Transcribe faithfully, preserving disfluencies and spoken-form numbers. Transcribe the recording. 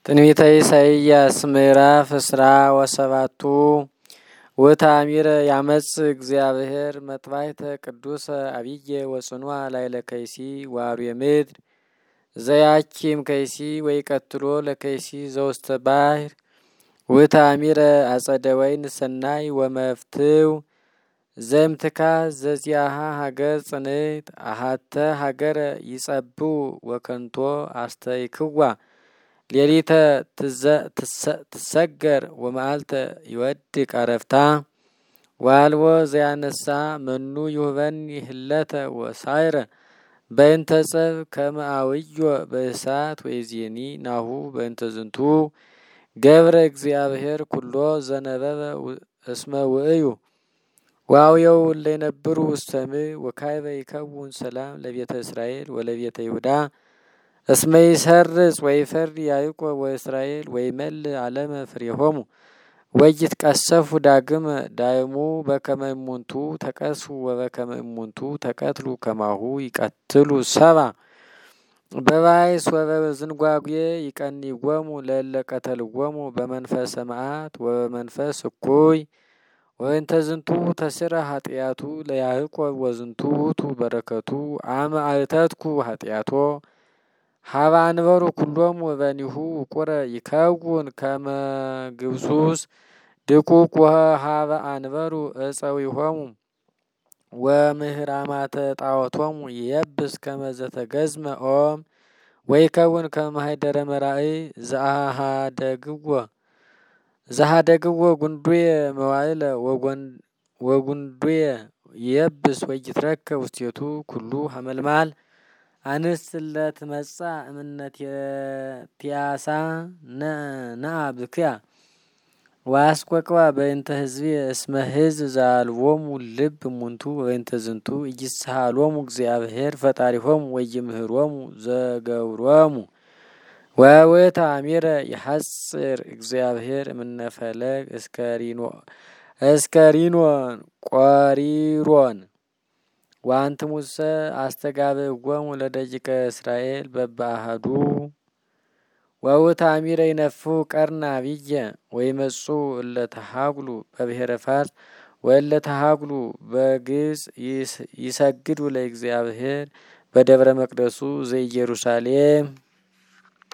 ትንቢተ ኢሳይያስ ምዕራፍ እስራ ወሰባቱ ወታሚረ ያመጽ እግዚአብሔር መጥባይተ ቅዱስ አብየ ወጽኑዓ ላይለ ከይሲ ዋሩ የምድር ዘያኪም ከይሲ ወይ ቀትሎ ለከይሲ ዘውስተ ባሕር ወታሚረ አጸደ ወይን ሰናይ ወመፍትው ዘምትካ ዘዚያሃ ሀገር ጽንት አሃተ ሀገር ይጸቡ ወከንቶ አስተይክዋ ሌሊተ ትሰገር ወመዓልተ ይወድቅ አረፍታ ዋልዎ ዘያነሳ መኑ ይሁበኒ ህለተ ወሳይረ በእንተ ጸብ ከመአውዮ በእሳት ወይዜኒ ናሁ በእንተ ዝንቱ ገብረ እግዚአብሔር ኩሎ ዘነበበ እስመ ውእዩ ዋውየው ለነብሩ ውስተም ወካይበ ይከውን ሰላም ለቤተ እስራኤል ወለቤተ ይሁዳ እስመ ይሰርጽ ወይፈር ያዕቆብ ወእስራኤል ወይመል ዓለመ ፍሬሆሙ ወይትቀሰፉ ዳግም ዳይሙ በከመ እሙንቱ ተቀስፉ ወበከመ እሙንቱ ተቀትሉ ከማሁ ይቀትሉ ሰባ በባይስ ወበዝንጓጉዬ ይቀኒጎሙ ለእለ ቀተልዎሙ በመንፈሰ መዓት ወበመንፈስ እኩይ ወእንተ ዝንቱ ተስረ ኃጢአቱ ለያዕቆብ ወዝንቱ ውእቱ በረከቱ አመ አእተትኩ ኃጢአቶ ሀበ አንበሩ ኩሎም ወበኒሁ ቁረ ይከውን ከመ ግብሱስ ድቁቅ ወሀበ አንበሩ እፀዊሆሙ ወምህራማተ ጣዖቶሙ ይየብስ ከመ ዘተገዝመ ኦም ወይከውን ከመ ማኅደረ መራእይ ዘአሃደግዎ ዘሃደግዎ ጉንዱየ መዋዕለ ወጉንዱየ ይየብስ ወይትረከብ ውስቴቱ ኩሉ ሀመልማል አንስትለት መጻ እምነት የቲያሳ ነአ ብክያ ዋስቆቅዋ በእንተ ህዝብ እስመ ህዝብ ዘአልቦሙ ልብ እሙንቱ በእንተ ዝንቱ ኢይስሃሎሙ እግዚአብሔር ፈጣሪሆሙ ወይምህሮሙ ዘገብሮሙ ወወታሚረ ይሐጽር እግዚአብሔር እምነፈለግ እስከሪኖ እስከሪኖን ቆሪሮን ዋንትሙሰ አስተጋብእዎሙ ለደቂቀ እስራኤል በበአሐዱ ወውታሚረ ይነፍሑ ቀርነ አብየ ወይመጹ እለ ተሃጉሉ በብሔረ ፋርስ ወእለ ተሃጉሉ በግብጽ ይሰግዱ ለእግዚአብሔር በደብረ መቅደሱ ዘኢየሩሳሌም